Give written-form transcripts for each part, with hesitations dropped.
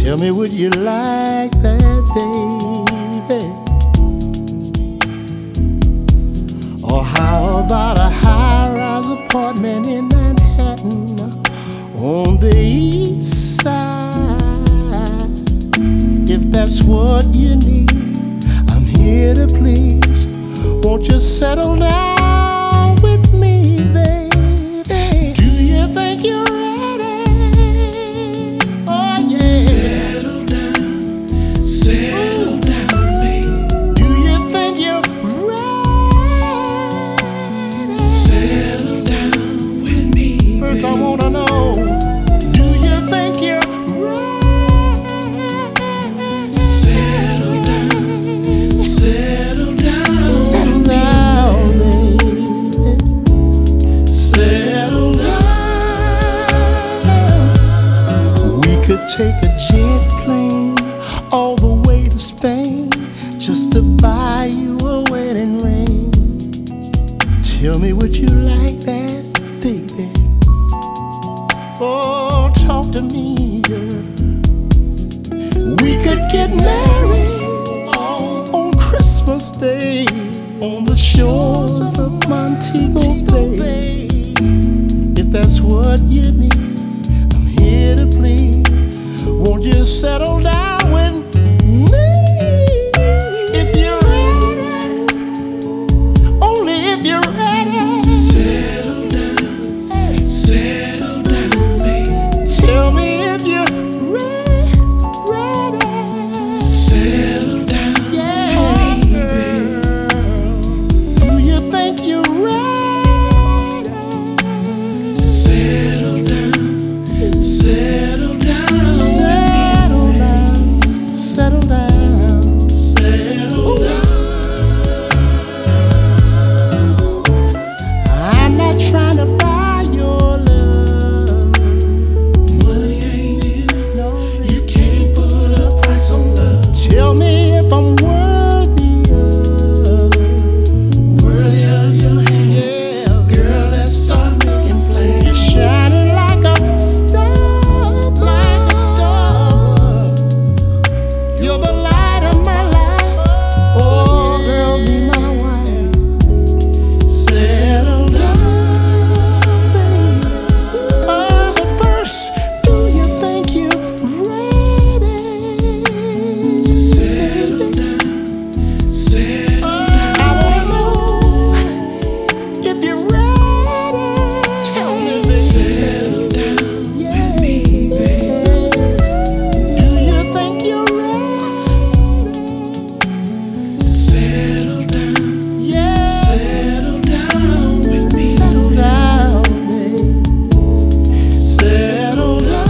Tell me, would you like that, baby? Or how about a high-rise apartment in Manhattan on the east side? If that's what you need, I'm here to please. Won't you settle down with me, baby? Do you think you're ready? Oh yeah. Settle down, baby. Do you think you're ready? Settle down with me, First I baby. wanna know, do you think you're ready? Settle down, settle down, Settle down, baby. settle down. We could take a jet plane all the way to Spain just to buy you a wedding ring. Tell me, would you like that, baby? Oh, talk to me, girl. We could get married on Christmas Day on the shores of Montego Bay. If that's what you need, I'm here to please. Won't you settle down with me? If you're ready, only if you're ready. Settle down, settle down, baby. Tell me if you're ready. Settle down, Yeah, baby. do you think you're ready? Settle down, settle down, Settle down, settle down. settle down. I'm not trying to buy your love. Money ain't it. No, You can't put a price on love. tell me if I'm worthy Worthy of your hand, yeah, girl. Let's start making plans. you're shining like a star, like a star. You're the light of my life. Oh, girl, be my wife. Settle down, Oh, but first, do you think you're ready? settle down, settle I wanna know if you're ready. Tell me, baby. settle down Yeah. with me, baby. Do you think you're ready? Settle down, Yeah. settle down with me. Settle down, baby. Settle down.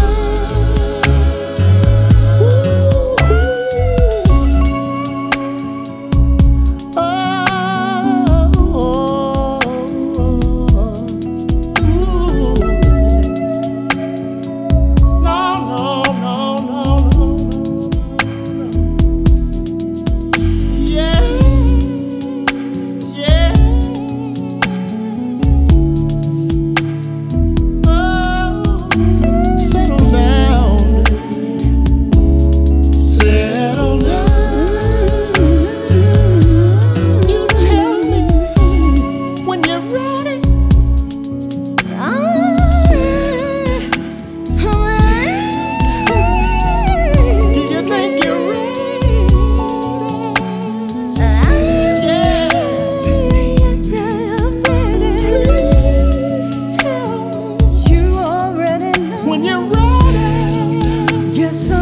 Settle down. You tell me when you're ready. Do you think you're ready? Yeah. When you're ready. Yes,